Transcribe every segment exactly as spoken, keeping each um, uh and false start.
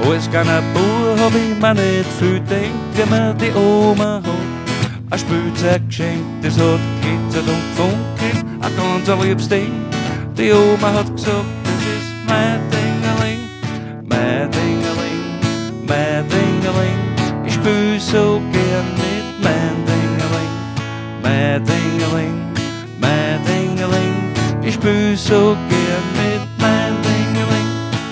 Als kleiner Bub hab ich mir nicht viel gedacht, wie mir die Oma hat ein Spielzeug geschenkt, das hat glitzert und gefunkelt, ein ganz liebes Ding. Die Oma hat gesagt, das ist mein Dingeling, mein Dingeling, mein Dingeling. Ich spiel so gern mit mein Dingeling, mein Dingeling, mein Dingeling. Ich spiel so gern mit mein Dingeling.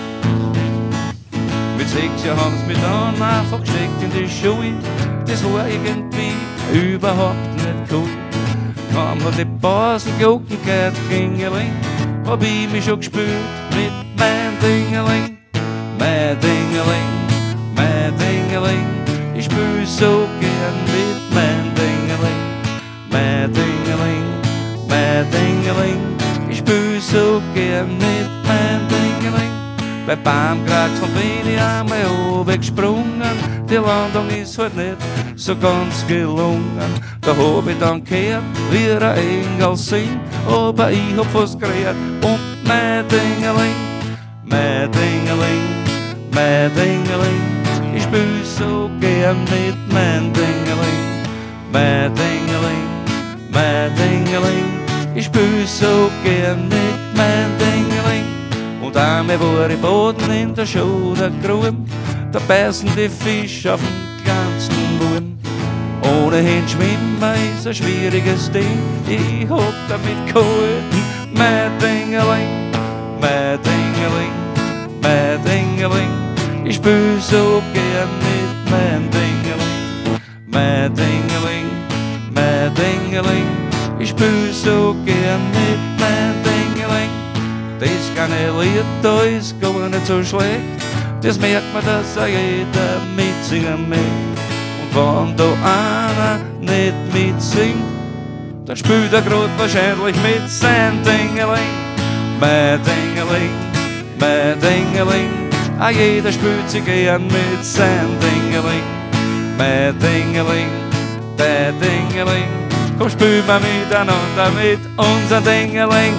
Mit sechs Jahren haben sie mich dann einfach gesteckt in die Schule. Das war irgendwie überhaupt nicht cool. Kaum hat die Basenglocken gehört, Klingeling, hab ich mich schon gespürt mit mein Dingeling, mein Dingeling, mein Dingeling. Ich spür so gern mit mein Dingeling, mein Dingeling, mein Dingeling. Ich spür so gern mit mein Dingeling. Bei Baumkratz von bin ich einmal oben gesprungen, die Landung ist halt nicht so ganz gelungen. Da hab ich dann gehört, wie ein Engel singt, aber ich hab fast gerät. Und mein Dingeling, mein Dingeling, mein Dingeling. Ich spiel so gern mit mein Dingeling, mein Dingeling, mein Dingeling. Ich spiel so gern mit mein Dingeling. Und einmal war ich Boden in der Schultergrube, da beißen die Fische auf den kleinsten Wurm. Ohnehin schwimmen ist ein schwieriges Ding, ich hab damit gehalten. Mein Dingeling, mein Dingeling, mein Dingeling. Ich spiel so gern mit mein Dingeling, mein Dingeling, mein Dingeling. Ich spiel so gern mit mein Dingeling. Das kleine Lied, da ist gar nicht so schlecht, das merkt man, dass auch jeder mitsingen möchte. Und wenn da einer nicht mitsingt, dann spielt er grad wahrscheinlich mit sein Dingeling, mein Dingeling, mein Dingeling. Auch jeder spielt sich gern mit sein Dingeling, mein Dingeling, dein Dingeling. Komm, spiel mal miteinander mit unser Dingeling.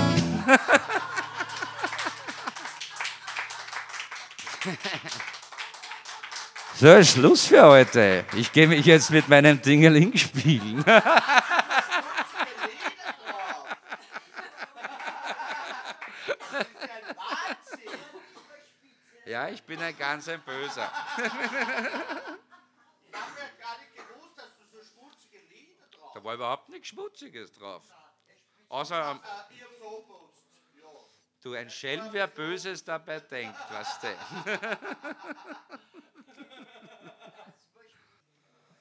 So, Schluss für heute. Ich gehe mich jetzt mit meinem Dingeling spielen. Ja, ich bin ein ganz ein Böser. Ich habe ja gar nicht gewusst, dass du so schmutzige Lieder drauf hast. Da war überhaupt nichts Schmutziges drauf. Außer, du, ein Schelm, wer Böses dabei denkt, weißt du.